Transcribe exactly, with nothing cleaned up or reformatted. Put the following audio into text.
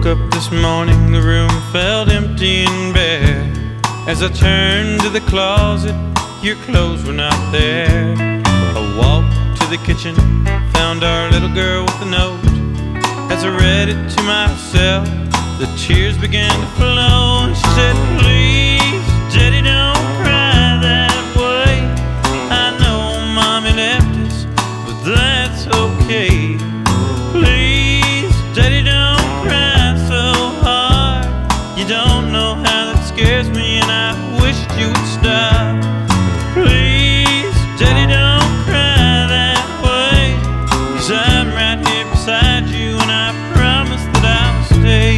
Woke up this morning, the room felt empty and bare. As I turned to the closet, your clothes were not there. I walked to the kitchen, found our little girl with a note. As I read it to myself, the tears began to flow. And she said, please, Daddy, don't cry that way. I know Mommy left us, but that's okay. Please, Daddy, don't cry so hard. You don't